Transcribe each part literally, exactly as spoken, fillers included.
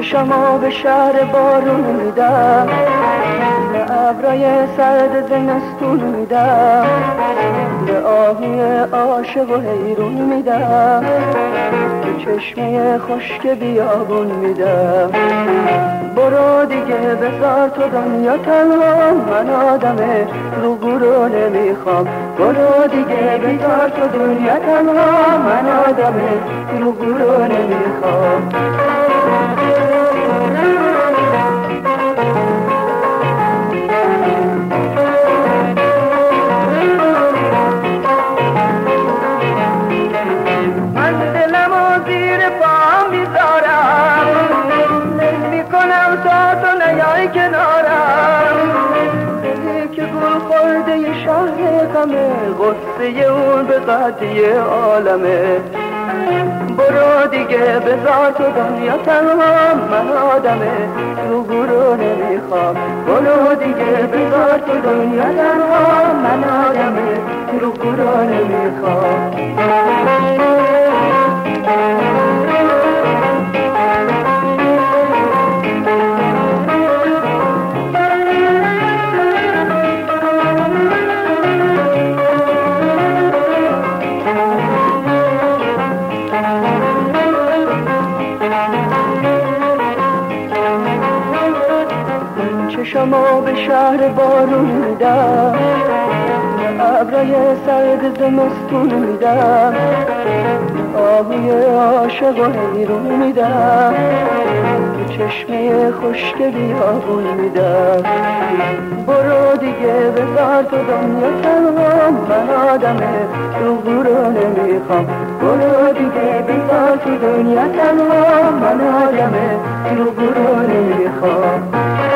چشمو به شهر بارون میدم، به ابرای سرد زمستون میدم، به آهوی عاشق و حیرون میدم، به چشمه خشک بیابون میدم. برو دیگه بذار تو دنیا تنها، من آدم رو گرو نمیخوام. برو دیگه بذار تو دنیا تنها، من آدم رو گرو نمیخوام. من دلمو زیر پام میذارم، نمی کنم تا تو نیای کنارم. دلی که گل خورده ی شهر غمه، غصه اون به قدی عالمه. برو دیگه بذار تو دنیا تنها، من آدم رو گرو نمیخوام. برو دیگه بذار تو دنیا تنها، من آدم رو گرو نمیخوام. چشمو به شهر بارون میدم، به ابرای سرد زمستون میدم، آهوی عاشق و حیرون میدم، به چشمه خشک بیابون میدم. برو دیگه بذار تو دنیا تنها، من آدم رو گرو نمیخوام. برو دیگه بذار تو دنیا تنها، من آدم رو گرو نمیخوام.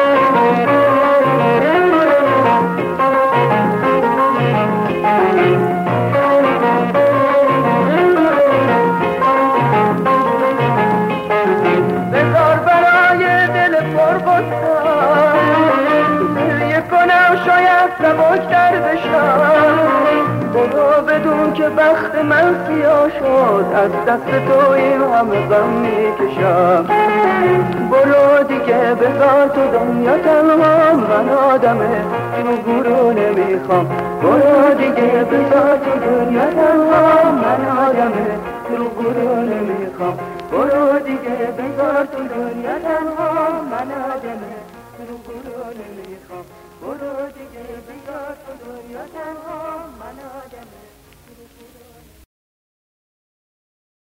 بذار برای دل پر بستم، گریه کنم شاید سبکتر بشم. برو بدون که بخت من سیاه شد، از دست تو این همه غم میکشم. برو دیگه بذار تو دنیا تنها، من آدم رو گرو نمیخوام. برو دیگه بذار تو دنیا تنها، من آدم رو گرو نمیخوام. برو دیگه بذار تو دنیا تنها، من آدم رو گرو نمیخوام. برو دیگه بذار تو دنیا تنها.